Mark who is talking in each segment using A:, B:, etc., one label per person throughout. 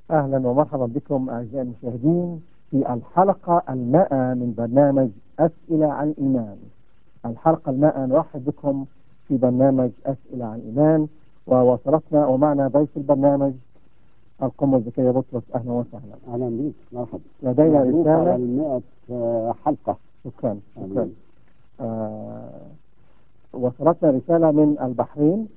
A: أهلا ومرحبا بكم أعزائي المشاهدين في الحلقة 100 من برنامج أسئلة عن الإيمان. الحلقة 100 نرحب بكم في برنامج أسئلة عن الإيمان، ووصلتنا ومعنا ضيف البرنامج القمة زكريا بطرس. أهلا وسهلا.
B: أهلا بك، مرحبا.
A: لدينا
B: مبروك على
A: رسالة.
B: 100 حلقة.
A: شكرا. وصلتنا رسالة من البحرين،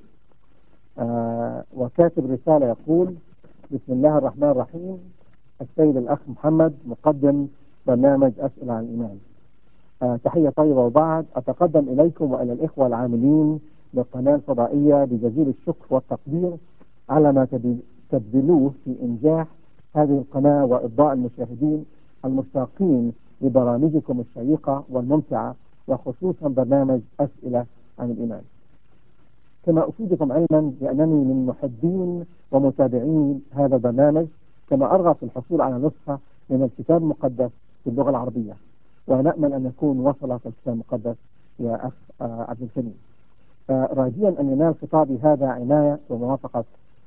A: وكاتب رسالة يقول: بسم الله الرحمن الرحيم. السيد الأخ محمد مقدم برنامج أسئلة عن الإيمان، تحية طيبة. وبعد أتقدم إليكم وإلى الإخوة العاملين للقناة الفضائية بجزيل الشكر والتقدير على ما تبذلوه في إنجاح هذه القناة وإرضاء المشاهدين المشتاقين لبرامجكم الشيقة والممتعة، وخصوصا برنامج أسئلة عن الإيمان. كما أفيدكم علما بأنني من محبين ومتابعين هذا البرنامج، كما أرغب في الحصول على نسخة من الكتاب المقدس في اللغة العربية، ونأمل أن يكون وصلت الكتاب المقدس يا أخ عبد الكريم، راجيا أن ينال خطابي هذا عناية وموافقة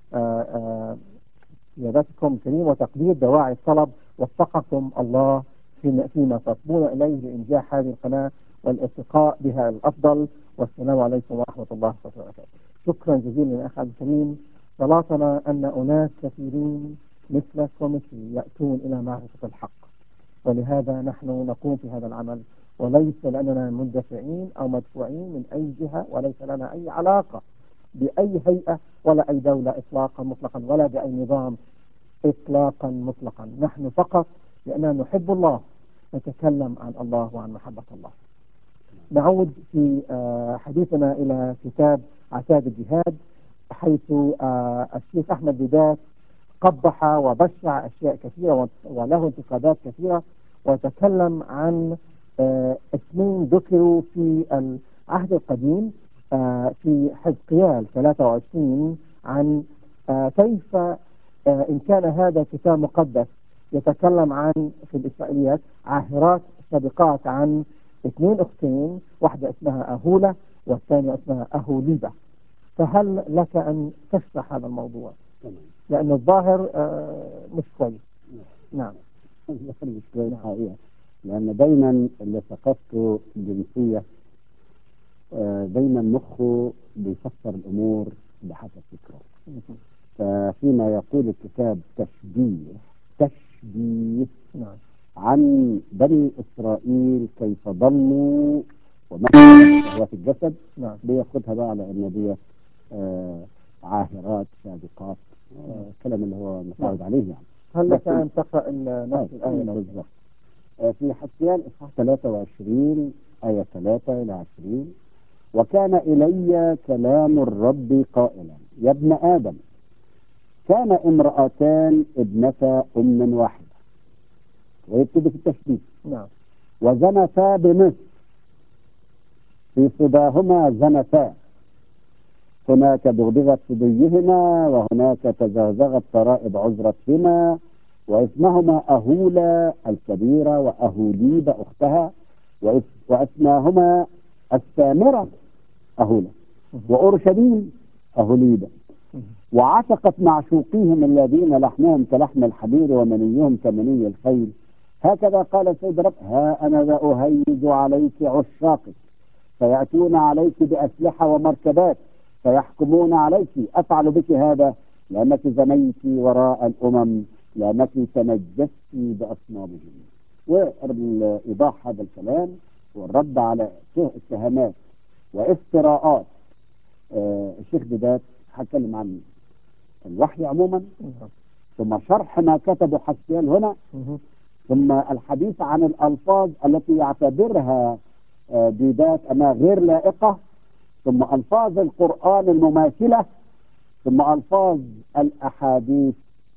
A: سيادتكم الكريم وتقدير دواعي الطلب. وفقكم الله فيما تصبون إليه لإنجاح هذه القناة والارتقاء بها الأفضل. والسلام عليكم ورحمة الله وبركاته. شكرا جزيلا يا أخ عبد الكريم. صلاتنا أن أناس كثيرين مثلك ومثلي يأتون إلى معرفة الحق، ولهذا نحن نقوم في هذا العمل، وليس لأننا مندفعين أو مدفوعين من أي جهة، وليس لنا أي علاقة بأي هيئة ولا أي دولة إطلاقا مطلقا، ولا بأي نظام إطلاقا مطلقا. نحن فقط لأننا نحب الله نتكلم عن الله وعن محبة الله. نعود في حديثنا إلى كتاب عتاد الجهاد، حيث الشيخ أحمد ديدات قبح وبشع أشياء كثيرة وله انتقادات كثيرة، وتكلم عن اثنين ذكروا في العهد القديم في حزقيال 23 عن كيف إن كان هذا كتاب مقدس يتكلم عن في الإسرائيليات عاهرات سابقات عن اثنين أختين، واحدة اسمها أهولة والثانية اسمها أهوليبة. فهل لك أن تشرح هذا الموضوع؟ لأن الظاهر مش كويس. نعم.
B: مش كويس حقيقة، لأن دايما اللي ثقافته الجنسية دايما مخه بيفسر الأمور بحسب فكره. ففيما يقول الكتاب تشبيه
A: نعم.
B: عن بني إسرائيل كيف ضلوا وما شهوات الجسد،
A: نعم.
B: بياخدها بقى على أن دي عاهرات سابقات، الكلام اللي هو متعود عليه يعني.
A: هل لك أن تقرأ نفس الآية؟
B: بالضبط. في حسيان إصحاح 23 آية 3 إلى 20: وكان إلي كلام الرب قائلا: يا ابن آدم، كان امرأتان ابنتا أم واحدة، ويبتدي في التشبيه.
A: نعم.
B: وزنتا بمصر، في صداهما زنتا، هناك بغضغت ثديهما وهناك تزغزغت ترائب عذرتهما، واسمهما أهولة الكبيرة وأهوليب أختها، واسماهما السامرة أهولة وأورشليم أهوليبة. وعشقت معشوقيهم الذين لحمهم كلحم الحمير ومنيهم كمني الخيل. هكذا قال السيد رب: ها أنا ذا أهيج عليك عشاقك، فيأتون عليك بأسلحة ومركبات، فيحكمون عليك. أفعل بك هذا لأنك زنيت وراء الأمم، لأنك تنجست بأصنامهم. وإيضاح هذا الكلام والرد على اتهامات وافتراءات الشيخ ديدات هتكلم عن الوحي عموما، ثم شرح ما كتبه حسيان هنا، ثم الحديث عن الألفاظ التي يعتبرها ديدات أنها غير لائقة، ثم ألفاظ القرآن المماثلة، ثم ألفاظ الأحاديث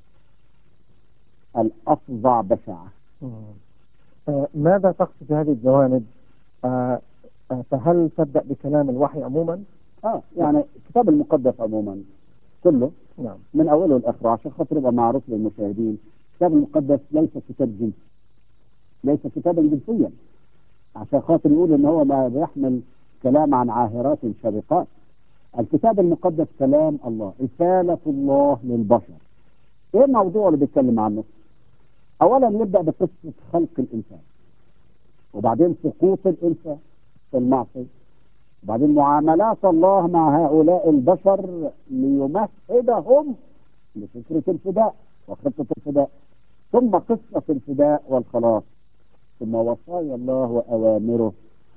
B: الأفظع بشعة.
A: ماذا تقصد هذه الجوانب؟ فهل تبدأ بكلام الوحي عموما؟
B: يعني الكتاب المقدس عموما كله،
A: نعم،
B: من أوله لآخره، عشان خاطر يبقى معروف للمشاهدين. الكتاب المقدس ليس كتاب جنسي، ليس كتابا جنسيا، عشان خاطر يقول ان هو ما بيحمل كلام عن عاهرات سابقات. الكتاب المقدس كلام الله، رسالة الله للبشر. ايه الموضوع اللي بيتكلم عنه؟ اولا نبدا بقصه خلق الانسان، وبعدين سقوط الانسان في المعصيه، وبعدين معاملات الله مع هؤلاء البشر ليمهدهم لفكره الفداء وخطه الفداء، ثم قصه الفداء والخلاص، ثم وصايا الله واوامره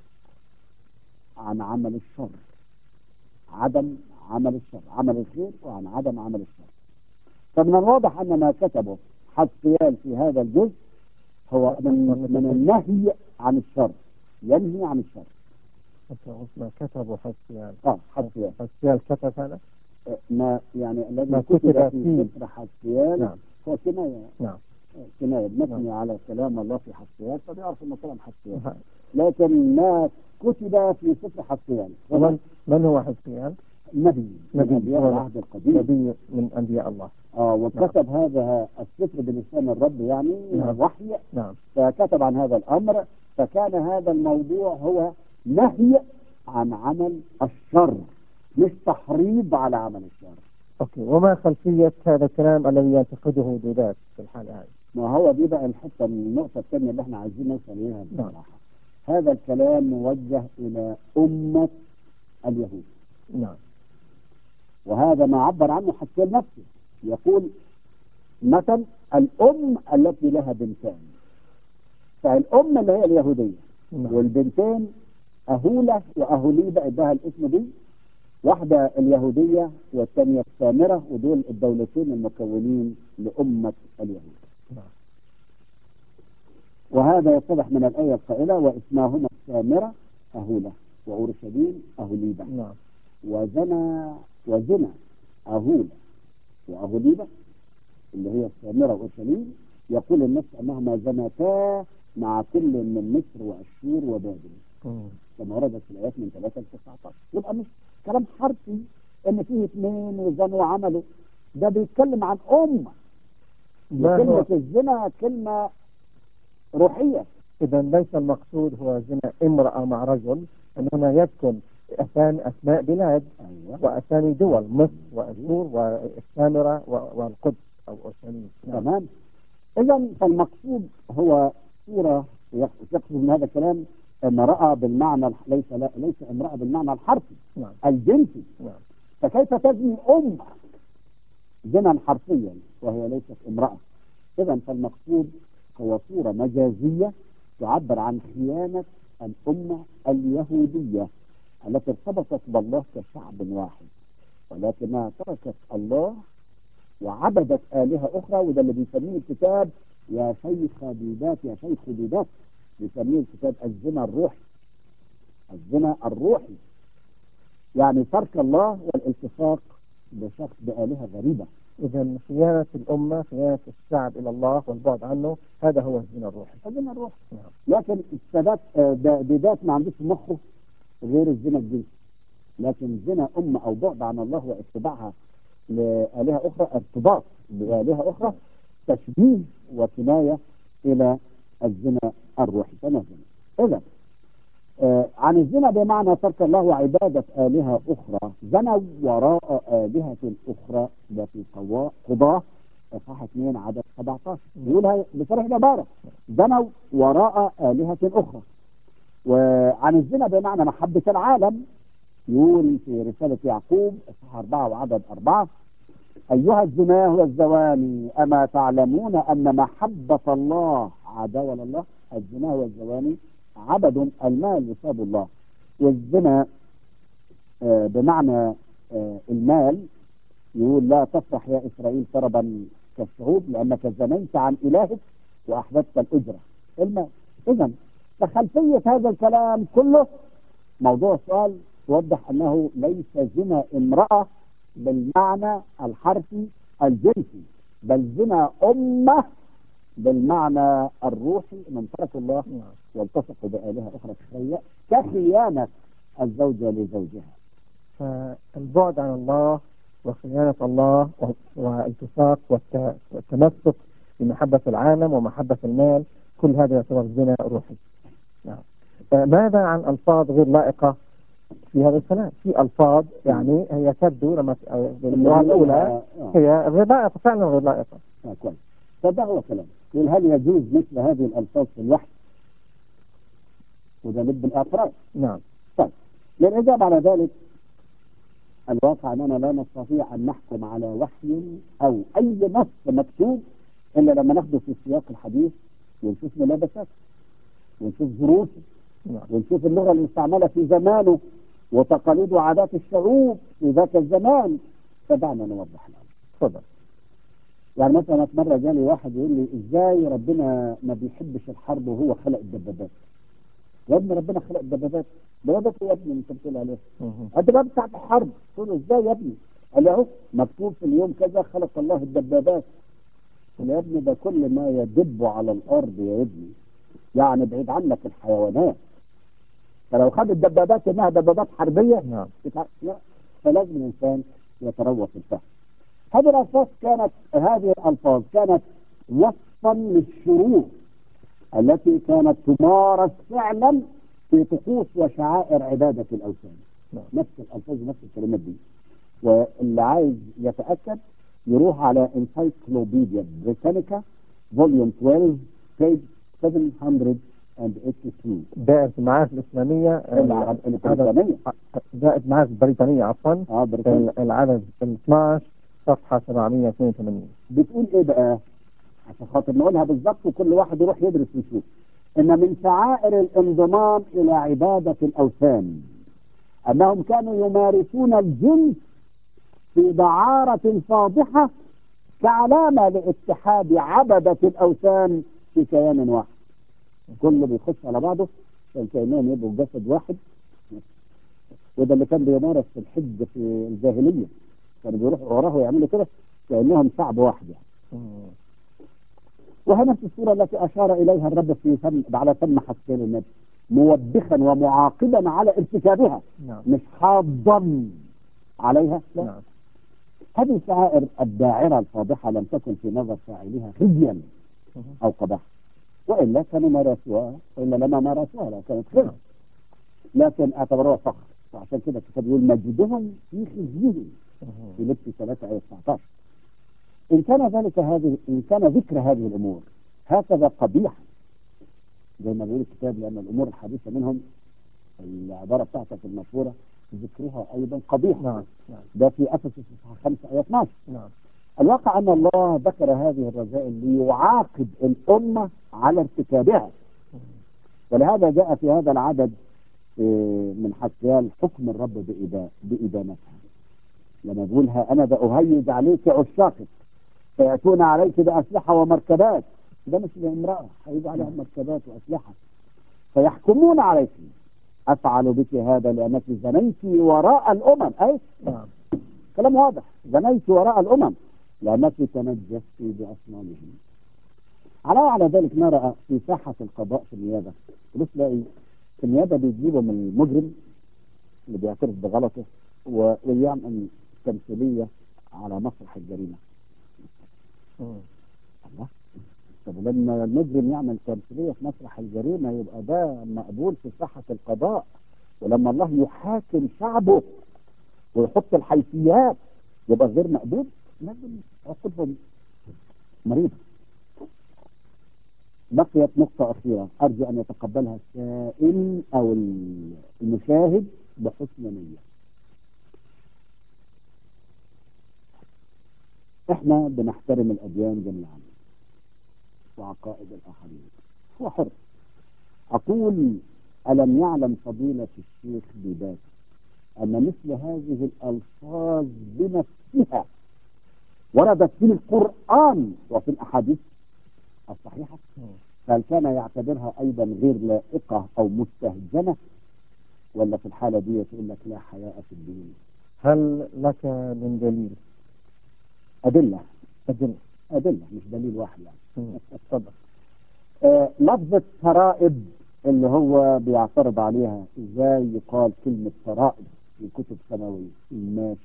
B: عن عمل الشر، عدم عمل الشر، عمل الخير وعن عدم عمل الشر. فمن الواضح ان ما كتبه حسقيال في هذا الجزء هو من النهي عن الشر، ينهي عن الشر.
A: ما كتبه حسقيال.
B: حسقيال
A: كتب هذا؟
B: ما يعني الذي
A: ما
B: كتب في سفر حسقيال.
A: نعم.
B: هو كناية.
A: نعم.
B: كناية مبني على كلام الله في حسقيال، فبيعرف انه كلام حسقيال. لكن ما كتب في سفر حسقيال.
A: من هو حسقيال؟
B: نبي من انبياء العهد القديم،
A: نبي من انبياء الله.
B: وكتب هذا السفر بلسان الرب، يعني وحي.
A: نعم.
B: فكتب عن هذا الامر، فكان هذا الموضوع هو نهي عن عمل الشر، مش تحريض على عمل الشر.
A: اوكي، وما خلفيه هذا الكلام الذي ينتقده دودات في الحاله هذه؟
B: ما هو دي بقى الحته، النقطه الثانيه اللي احنا عايزين نوصل اليها بصراحه. هذا الكلام موجه الى امه اليهود.
A: نعم.
B: وهذا ما عبر عنه حسقيال نفسه، يقول مثل الام التي لها بنتان، فالام اللي هي اليهوديه.
A: نعم.
B: والبنتين اهوله واهوليبه ادها الاسم دي، واحده اليهوديه والثانيه السامره، ودول الدولتين المكونين لامه اليهود.
A: نعم.
B: وهذا يتضح من الايه القائله واسماهما السامره اهوله واورشليم اهوليبه.
A: نعم.
B: وزنا اهوله واهوليبه اللي هي السامره واورشليم، يقول النص انهما زنتا مع كل من مصر واشور وبابل، كما وردت في الايات من 3 ل 19. يبقى مش كلام حرفي ان فيه اثنين وزنوا وعملوا، ده بيتكلم عن امه. كلمه الزنا كلمه روحيه.
A: اذا ليس المقصود هو زنا امراه مع رجل، ان هنا يسكن اسماء بلاد.
B: أيوة.
A: واسامي دول، مصر واشور والسامره والقدس او اورشليم.
B: تمام. اذا فالمقصود هو صوره يقصد من هذا الكلام امراه بالمعنى ليس امراه بالمعنى الحرفي.
A: نعم.
B: الجنسي.
A: نعم.
B: فكيف تزني زنا حرفيا وهي ليست امراه؟ اذا فالمقصود هو صوره مجازيه تعبر عن خيانه الامه اليهوديه التي ارتبطت بالله كشعب واحد، ولكنها تركت الله وعبدت آلهة أخرى. وده اللي بيسميه الكتاب يا شيخ دودات، يا شيخ دودات، بيسميه الكتاب الزنا الروحي. الزنا الروحي يعني ترك الله والالتصاق بآلهة غريبة.
A: إذا خيانة الأمة، خيانة الشعب إلى الله والبعد عنه، هذا هو الزنا الروحي.
B: الزنا الروحي.
A: نعم.
B: لكن السادات دودات ما عندوش مخه غير الزنا الجنسي، لكن زنا أمة أو بعد عن الله واتباعها لآلهة أخرى، ارتباط بآلهة أخرى، تشبيه وكناية إلى الزنا الروحي. تماما. إذا عن الزنا بمعنى ترك الله وعبادة آلهة أخرى، زنوا وراء آلهة أخرى. ده في قضاة إصحاح 2 عدد 17 يقولها بصريح العبارة، زنوا وراء آلهة أخرى. وعن الزنا بمعنى محبة العالم، يقول في رسالة يعقوب إصحاح 4 وعدد 4 أيها الزناه والزواني أما تعلمون أن محبة الله عداوة لله؟ الزناه والزواني عبد المال يصاب الله. والزنا بمعنى المال، يقول لا تفرح يا إسرائيل طربا كالشهود لأنك زنيت عن إلهك وأحببت الأجرة المال. إذن فخلفية هذا الكلام كله موضوع السؤال توضح أنه ليس زنا امرأة بالمعنى الحرفي الجنسي، بل زنا أمة بالمعنى الروحي من تركوا الله والتصقوا بآلهة أخرى كخيانة الزوجة لزوجها.
A: فالبعد عن الله وخيانة الله والتصاق والتمسك بمحبة العالم ومحبة المال، كل هذا يعتبر زنا روحي. نعم. ماذا عن ألفاظ غير لائقة في هذا الكلام؟ في ألفاظ يعني هي تبدو لما باللغة الأولى هي غير لائقة، فعلا غير لائقة.
B: كويس. فده هو كلام. يقول هل يجوز مثل هذه الألفاظ في الوحي؟ وده لب الأفراد.
A: نعم.
B: طيب، للإجابة على ذلك، الواقع أننا لا نستطيع أن نحكم على وحي أو أي نص مكتوب إلا لما ناخده في سياق الحديث ونشوف ملابساته ونشوف ظروفه
A: نعم.
B: ونشوف اللغة المستعملة في زمانه وتقاليد وعادات الشعوب في ذاك الزمان. فدعنا نوضح الأمر.
A: تفضل.
B: يعني مثلا مرة جاني واحد يقول لي إزاي ربنا ما بيحبش الحرب وهو خلق الدبابات؟ يا ابني ربنا خلق الدبابات. دبابات يا ابني انت بتقول عليها الدبابات بتاعت الحرب. تقول له ازاي يا ابني؟ قال لي اهو مكتوب في اليوم كذا خلق الله الدبابات. قال يا ابني ده كل ما يدب على الارض يا ابني، يعني بعيد عنك الحيوانات. فلو خد الدبابات انها دبابات حربيه
A: نعم.
B: لا، فلازم الانسان يتروى في الفهم. هذه الالفاظ كانت وصفا للشرور التي كانت تمارس فعلا في طقوس وشعائر عبادة الأوثان. نفس الألفاظ ونفس الكلمات دي. واللي عايز يتأكد يروح على انسايكلوبيديا بريتانيكا فوليوم 12 بيج 782.
A: دائرة المعارف الإسلامية
B: البريطانية.
A: دائرة المعارف البريطانية عفوا. العدد 12 صفحة 782.
B: بتقول إيه بقى؟ عشان خاطر نقولها بالظبط وكل واحد يروح يدرس ويشوف. إن من شعائر الانضمام إلى عبادة الأوثان أنهم كانوا يمارسون الجنس في دعارة فاضحة كعلامة لاتحاد عبدة الأوثان في كيان واحد. كله بيخش على بعضه عشان كأنهم يبقوا جسد واحد. وده اللي كان بيمارس في الحج في الجاهلية، كانوا بيروحوا وراه ويعملوا كده كأنهم شعب واحد يعني. وهي نفس الصورة التي أشار إليها الرب على فم حسين النبي، موبخا ومعاقبا على ارتكابها.
A: نعم.
B: مش حاضا عليها. لا.
A: نعم.
B: هذه الشعائر الداعرة الفاضحة لم تكن في نظر فاعلها خزيا أو قباحة، وإلا كانوا مارسوها، وإلا لما مارسوها لا كانت خزي، لكن اعتبروها فخر. وعشان كده الكتاب يقول مجدهم في خزيهم في لبس 3 آية 19. إن كان ذكر هذه الأمور هكذا قبيحا زي ما بيقول الكتاب، لأن الأمور الحديثة منهم العبارة بتاعتك المشهورة ذكرها أيضا قبيح.
A: نعم.
B: ده في أفسس 5 آية 12.
A: نعم.
B: الواقع أن الله ذكر هذه الرذائل ليعاقب الأمة على ارتكابها، ولهذا جاء في هذا العدد من حسيال حكم الرب بإدانتها، لما يقولها أنا أهيج عليك عشاقك فيأتون عليك بأسلحة ومركبات. ده مش لامرأة، هيجوا عليها مركبات وأسلحة فيحكمون عليك. أفعل بك هذا لأنك زنيت وراء الأمم. أي كلام واضح، زنيت وراء الأمم لأنك تنجست بأصنامهم. على ذلك نرى في ساحة القضاء في النيابة، بص لاقي في النيابة بيجيبوا من المجرم اللي بيعترف بغلطه ويعمل تمثيلية على مسرح الجريمة. الله، طب لما المجرم يعمل تمثيلية في مسرح الجريمة يبقى ده مقبول في ساحة القضاء، ولما الله يحاكم شعبه ويحط الحيثيات يبقى غير مقبول. لازم عقوبهم مريضة. بقيت نقطة أخيرة أرجو أن يتقبلها السائل أو المشاهد بحسن نية. إحنا بنحترم الأديان جميعا وعقائد الآخرين، هو حر. أقول ألم يعلم فضيلة الشيخ بيبات أن مثل هذه الألفاظ بنفسها وردت في القرآن وفي الأحاديث الصحيحة، فهل كان يعتبرها أيضا غير لائقة أو مستهجنة، ولا في الحالة دي يقول لك لا حياء في الدين؟
A: هل لك من دليل؟
B: أدلة مش دليل واحد يعني.
A: اتفضل.
B: لفظة فرائض اللي هو بيعترض عليها، ازاي يقال كلمة فرائض في كتب سماوية؟ ماشي،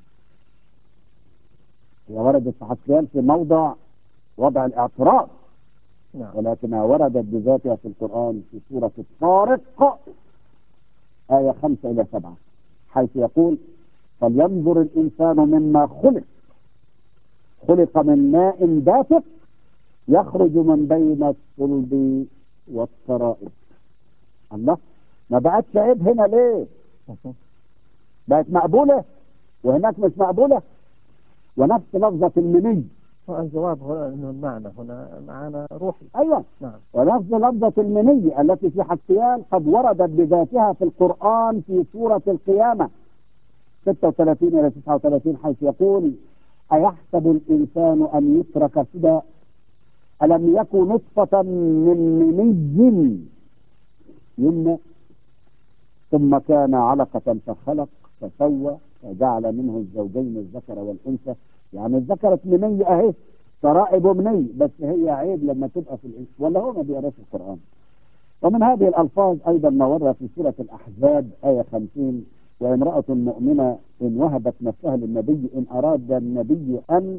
B: هي وردت في حسيان في موضع وضع الاعتراض، ولكنها وردت بذاتها في القرآن في سورة الطارق آية 5 إلى 7 حيث يقول فلينظر الإنسان مما خلق خلق من ماء دافق يخرج من بين الصلب والترائب. الله، ما بقتش عيب هنا ليه؟ بقت مقبولة وهناك مش مقبولة. ونفس لفظة المني.
A: الجواب هنا أنه المعنى هنا معنى روحي.
B: أيوة.
A: نعم.
B: ونفس لفظة المني التي في حسيان قد وردت بذاتها في القرآن في سورة القيامة 36 إلى 39 حيث يقول: أيحسب الإنسان أن يترك سدى ألم يكن نطفة من مني يمنى ثم كان علقة فخلق فسوى فجعل منه الزوجين الذكر والأنثى. يعني ذكرت مني أهي ترائب مني، بس هي عيب لما تبقى في الإنس، ولا هو ما بيقراش القرآن؟ ومن هذه الألفاظ أيضا ما ورد في سورة الأحزاب آية 50: وامرأة مؤمنة إن وهبت نفسها للنبي إن أراد النبي أن،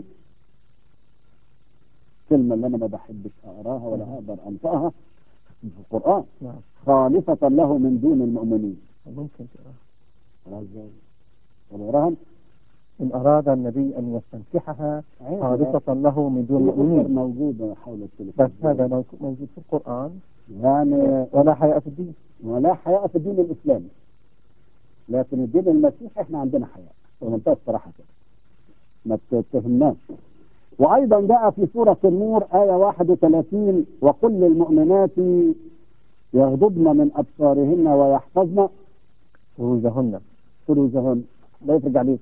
B: كلمة اللي أنا ما بحبش أقراها ولا أقدر أنطقها في القرآن، خالصة له من دون المؤمنين.
A: ممكن تقراها
B: ازاي؟ وراها
A: إن أراد النبي أن يستنكحها خالصة له من دون المؤمنين.
B: موجودة حول التلفزيون،
A: بس هذا موجود في القرآن.
B: يعني
A: ولا حياء في الدين،
B: ولا حياء في الدين الإسلامي، لكن الدين المسيحي احنا عندنا حياء ومنتهى الصراحة كده، ما تتهمناش. وأيضا جاء في سورة النور آية 31: وقل للمؤمنات يغضضن من أبصارهن ويحفظن فروجهن. لا يفرج عليك.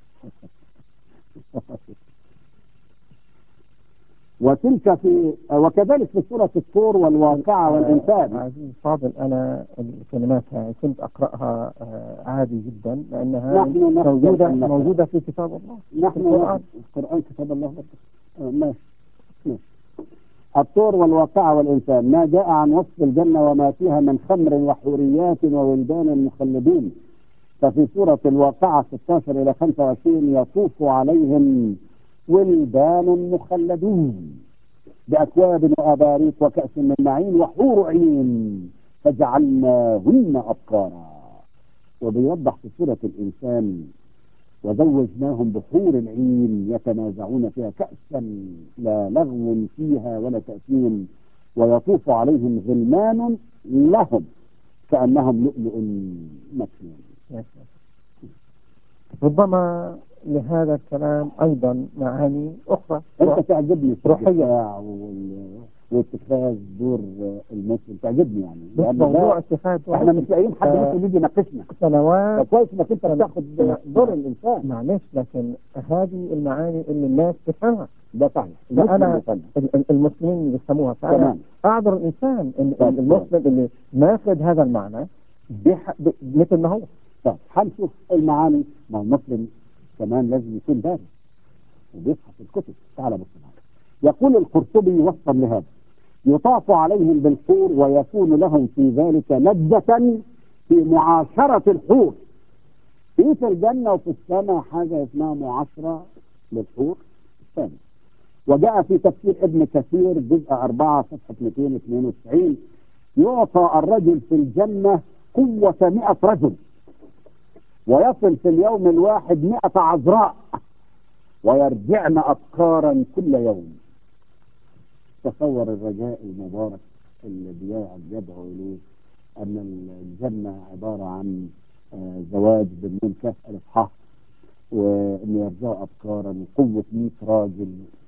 B: وتلك في وكذلك في سورة الطور والواقعة والإنسان.
A: عزيز فاضل، أنا الكلمات هاي كنت أقرأها عادي جدا لأنها موجودة في كتاب الله.
B: نحن القرآن كتاب الله. ماشي. الطور والواقعة والإنسان ما جاء عن وصف الجنة وما فيها من خمر وحوريات وولدان مخلدين. ففي سورة الواقعة 16 إلى 25: يطوف عليهم ولدان مخلدون بأكواب وأباريق وكأس من معين وحور عين فجعلناهن أبكارا. وبيوضح في سورة الإنسان: وزوجناهم بحور العين يتنازعون فيها كأسا لا لغو فيها ولا تأثيم ويطوف عليهم غلمان لهم كأنهم لؤلؤ مكنون.
A: ربما لهذا الكلام أيضا معاني أخرى.
B: أنت تعجبني
A: روحية
B: واتخاذ دور المسلم، تعجبني يعني.
A: بس موضوع اتخاذ
B: احنا مش لاقيين حد ممكن يجي يناقشنا
A: سنوات.
B: كويس انك انت بتاخد دور الانسان.
A: معلش، لكن هذه المعاني اللي الناس تفهمها.
B: ده صحيح.
A: أنا المسلمين بيفهموها. فأنا أعذر الإنسان المسلم اللي ماخذ هذا المعنى مثل ما هو.
B: طيب هنشوف المعاني. ما المسلم كمان لازم يكون دارس وبيفحص الكتب. تعال بص معايا. يقول القرطبي وصفا لهذا: يطاف عليهم بالحور ويكون لهم في ذلك لذة في معاشرة الحور. في الجنة وفي السماء حاجة اسمها معاشرة للحور الثاني. وجاء في تفسير ابن كثير جزء 4 صفحة 292: يعطى الرجل في الجنة قوة 100 رجل ويصل في اليوم الواحد 100 عذراء ويرجعن أبكارا كل يوم. تصور الرجاء المبارك اللي يدعو إليه أن الجنة عبارة عن زواج بالنون كاف ألف ح، وأن يرجعوا أبكارا وقوة 100 راجل.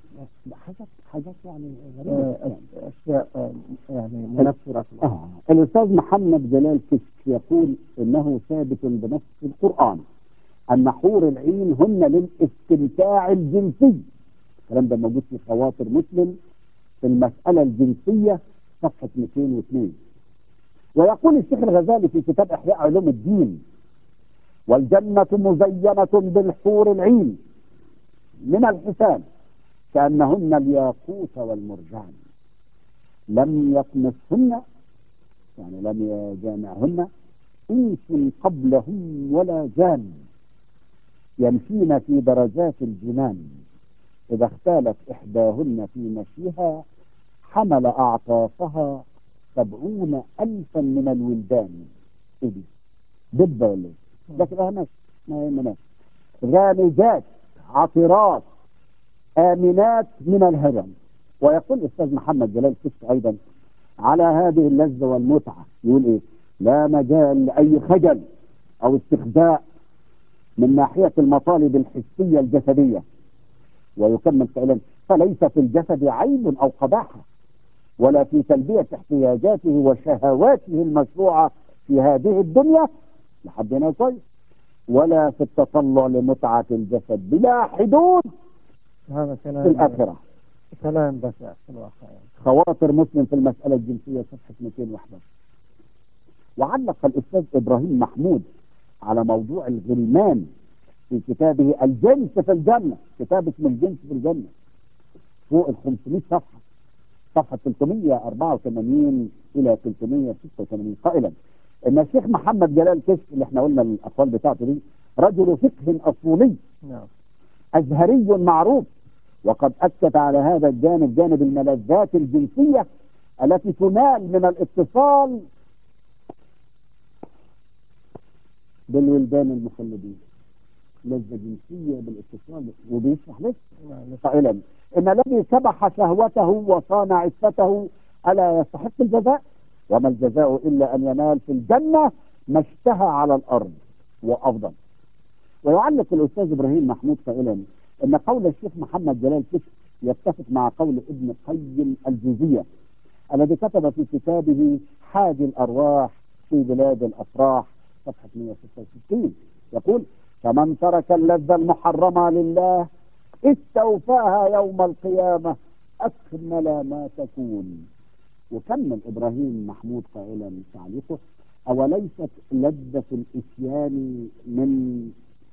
B: حاجات يعني غريبة،
A: أشياء يعني منفرة.
B: الأستاذ محمد جلال كشك يقول إنه ثابت بنص القرآن أن حور العين هن للاستمتاع الجنسي. الكلام ده موجود في خواطر مسلم في المسألة الجنسية صفحة 202. ويقول الشيخ الغزالي في كتاب إحياء علوم الدين: والجنة مزينة بالحور العين من الحسان كأنهن الياقوت والمرجان لم يطمثهن، يعني لم يجامعهن إنس قبلهم ولا جان، يمشين في درجات الجنان، إذا اختالت إحداهن في مشيها حمل أعطافها 70,000 من الولدان. إيه دي؟ دبة ولا إيه؟ لكن ماشي، ما هي مناش. غامجات عطرات آمنات من الهرم. ويقول الأستاذ محمد جلال كشك أيضا على هذه اللذة والمتعة، يقول إيه؟ لا مجال لأي خجل أو استخباء من ناحية المطالب الحسية الجسدية. ويكمل قائلا: فليس في الجسد عيب أو قباحة، ولا في تلبية احتياجاته وشهواته المشروعة في هذه الدنيا لحد هنا كويس، ولا في التطلع لمتعة الجسد بلا حدود
A: هذا
B: في الآخرة.
A: كلام بشع في الواقع يعني.
B: خواطر مسلم في المسألة الجنسية صفحة 211. وعلق الأستاذ إبراهيم محمود على موضوع الغلمان في كتابه الجنس في الجنة، كتاب اسمه الجنس في الجنة، فوق ال 500 صفحة، صفحة 384 إلى 386، قائلا إن الشيخ محمد جلال كشك اللي احنا قلنا الأقوال بتاعته دي رجل فقه أصولي أزهري معروف، وقد أكد على هذا الجانب، جانب الملذات الجنسية التي تنال من الاتصال بالولدان المخلدين، لذة جنسية بالاتصال. وبيشرح لسه قائلا إن الذي كبح شهوته وصان عفته ألا يستحق الجزاء؟ وما الجزاء إلا أن ينال في الجنة ما اشتهى على الأرض وأفضل. ويعلق الأستاذ إبراهيم محمود قائلا إن قول الشيخ محمد جلال كشك يتفق مع قول ابن القيم الجوزية الذي كتب في كتابه حادي الأرواح في بلاد الأفراح صفحة 166، يقول: فمن ترك اللذة المحرمة لله استوفاها يوم القيامة أكمل ما تكون. وكمل إبراهيم محمود قائلا تعليقه: أوليست لذة الإتيان من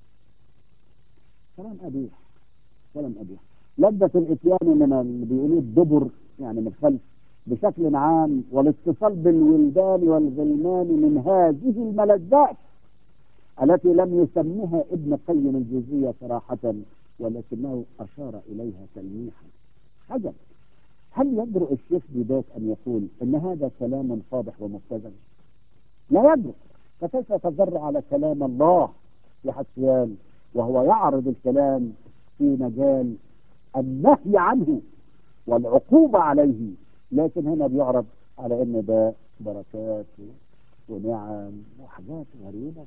B: كلام أبيح لذة الإتيان من اللي بيقولوه الدبر يعني من الخلف بشكل عام، والاتصال بالولدان والغلمان من هذه الملذات التي لم يسمها ابن قيم الجوزية صراحة، ولكنه أشار إليها تلميحا. عجب، هل يجرؤ الشيخ بذات أن يقول إن هذا كلام فاضح ومبتذل؟ لا يجرؤ، فكيف يتجرأ على كلام الله في حسيان وهو يعرض الكلام في مجال النهي عنه والعقوبة عليه، لكن هنا بيعرض على ان ده بركات ونعم وحاجات غريبة.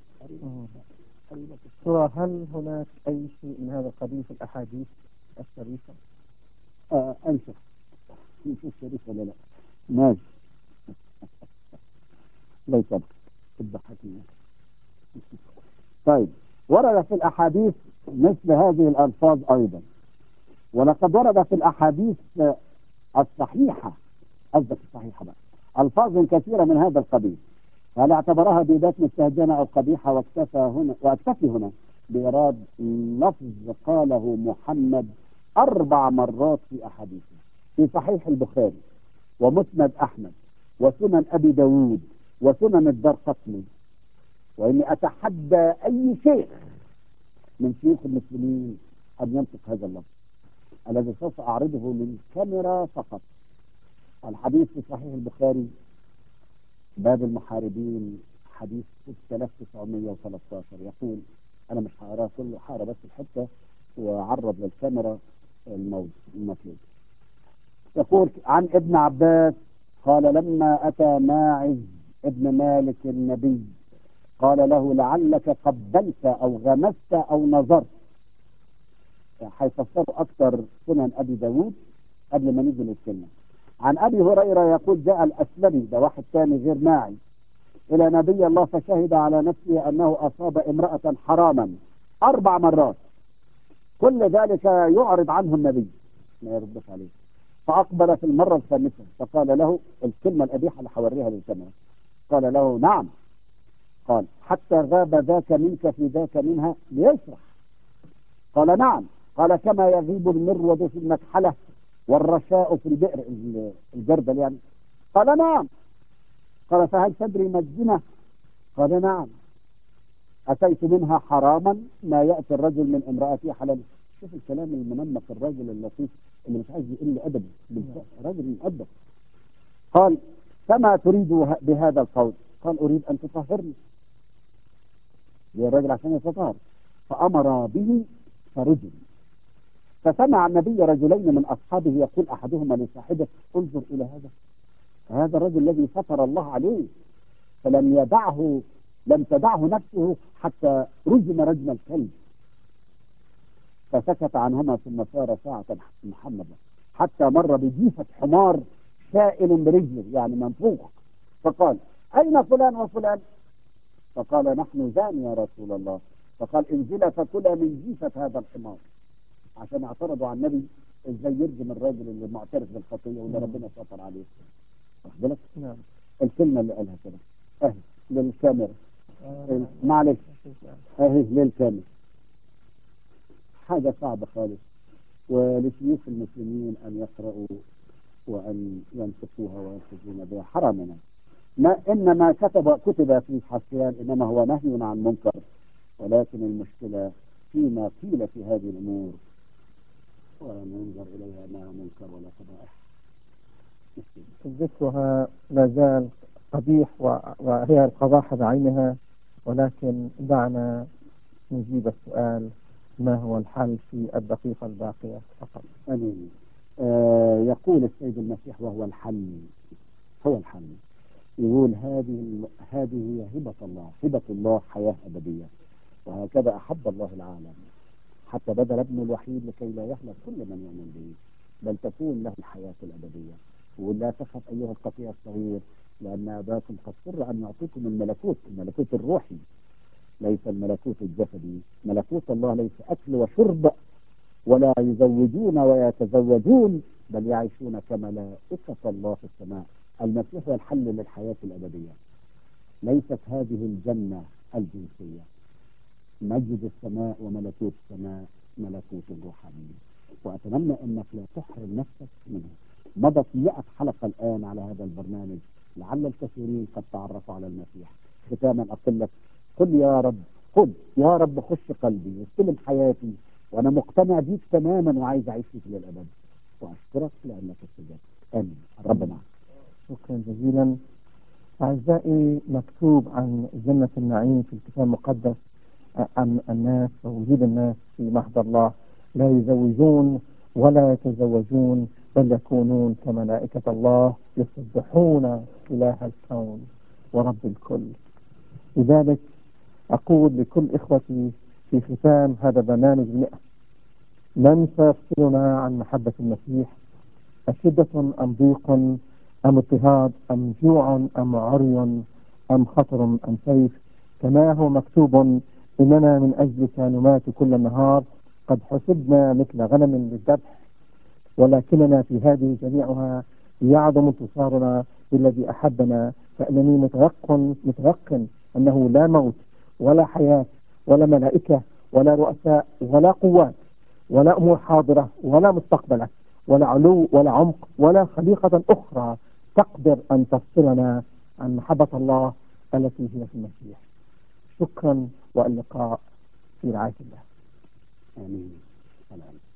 A: ترى هل هناك أي شيء من هذا القبيل في الأحاديث الشريفة؟
B: أنشف مش الشريف ولا لا؟ ماشي لا يسبق الضحكين. طيب، ورد في الأحاديث مثل هذه الألفاظ أيضا، ولقد ورد في الأحاديث الصحيحة، قصدك الصحيحة بقى، ألفاظ كثيرة من هذا القبيل، هل اعتبرها بذات مستهجنة أو قبيحة؟ وأكتفي هنا بإيراد لفظ قاله محمد 4 مرات في أحاديثه في صحيح البخاري ومسند أحمد وسنن أبي داود وسنن الدارقطني. وإني أتحدى أي شيخ من شيوخ المسلمين أن ينطق هذا اللفظ الذي سوف أعرضه للكاميرا فقط. الحديث في صحيح البخاري باب المحاربين حديث 6913 يقول، أنا مش هقراه كله، هقرا بس الحتة وأعرض للكاميرا المطلوب. يقول عن ابن عباس قال: لما أتى ماعز ابن مالك النبي قال له: لعلك قبلت أو غمست أو نظرت. هيفسروا أكثر سنن أبي داود قبل ما نيجي للسنة. عن أبي هريرة يقول: جاء الأسلمي، ده واحد ثاني غير ماعز، إلى نبي الله فشهد على نفسه أنه أصاب امرأة حراما 4 مرات، كل ذلك يعرض عنه النبي ما يردش عليه. فأقبل في المرة الخامسة فقال له الكلمة القبيحة اللي حوريها للكاميرا، قال له: نعم. قال: حتى غاب ذاك منك في ذاك منها ليشرح؟ قال: نعم. قال: كما يغيب المرود في المكحلة والرشاء في البئر، الجردل يعني. قال: نعم. قال: فهل تدري ما الزنا؟ قال: نعم. أتيت منها حراما ما يأتي الرجل من امرأته حلالا. شوف الكلام المنمق، الرجل اللطيف اللي مش عايز يقل أدبه، رجل مؤدب. قال: فما تريد بهذا القول؟ قال: أريد أن تطهرني. الرجل عشان يتطهر فأمر به فرجل. فسمع النبي رجلين من أصحابه يقول أحدهما لصاحبه انظر إلى هذا الرجل الذي ستر الله عليه فلم يدعه، لم تدعه نفسه حتى رجم رجم الكلب. فسكت عنهما ثم سار ساعة محمد حتى مر بجيفة حمار سائل برجله يعني منفوخ، فقال أين فلان وفلان؟ فقال نحن زان يا رسول الله. فقال انزلا فكلا من جيفة هذا الحمار، عشان اعترضوا على النبي ازاي يرجم الراجل اللي معترف بالخطية واللي ربنا ستر عليه. واخد بالك؟
A: نعم.
B: الكلمة اللي قالها كده اهي للكاميرا، معلش اهي للكاميرا. حاجة صعبة خالص، ولشيوخ المسلمين أن يقرأوا وأن ينطقوها وينفذون بها حرامنا. ما إنما كتب في حسيان إنما هو نهي عن منكر، ولكن المشكلة فيما قيل في هذه الأمور ولم ينظر إليها أنها منكر ولا قبائح.
A: ذكرها لا زال قبيح وهي القباحة بعينها، ولكن دعنا نجيب السؤال: ما هو الحل في الدقيقة الباقية فقط؟
B: أمين. يقول السيد المسيح وهو الحل، هو الحل. يقول هذه هي هبة الله حياة أبدية، وهكذا أحب الله العالم حتى بذل ابنه الوحيد لكي لا يهلك كل من يؤمن به بل تكون له الحياة الأبدية. ولا تخف أيها القطيع الصغير لأن أباكم قد سر أن يعطيكم الملكوت الروحي ليس الملكوت الجسدي. ملكوت الله ليس أكل وشرب ولا يزوجون ويتزوجون بل يعيشون كملائكة الله في السماء. المسيح هو الحل للحياة الأبدية. ليست هذه الجنة الجنسية، مجد السماء وملكوت السماء ملكوت روحاني، وأتمنى أنك لا تحرم نفسك منه. مضت 100 حلقة الآن على هذا البرنامج، لعل الكثيرين قد تعرفوا على المسيح. ختاما أقول لك قل يا رب، خذ يا رب خش قلبي واستلم حياتي، وأنا مقتنع بيك تماما وعايز أعيش فيك للأبد، وأشكرك لأنك استجبت. آمين. الرب معك.
A: شكرا جزيلا. أعزائي، مكتوب عن جنة النعيم في الكتاب المقدس أن الناس ووجود الناس في محضر الله لا يزوجون ولا يتزوجون بل يكونون كملائكة الله يسبحون إله الكون ورب الكل. لذلك أقول لكل إخوتي في ختام هذا البرنامج 100: من سيفصلنا عن محبة المسيح؟ أشدة أم ضيق أم اضطهاد أم جوع أم عري أم خطر أم سيف؟ كما هو مكتوب: إننا من أجلك نمات كل النهار، قد حسبنا مثل غنم للذبح، ولكننا في هذه جميعها يعظم انتصارنا بالذي أحبنا. فإنني متيقن أنه لا موت ولا حياة ولا ملائكة ولا رؤساء ولا قوات ولا أمور حاضرة ولا مستقبلة ولا علو ولا عمق ولا خليقة أخرى تقدر أن تفصلنا عن محبة الله التي هي في المسيح. شكرا، واللقاء في رعاية الله.
B: آمين.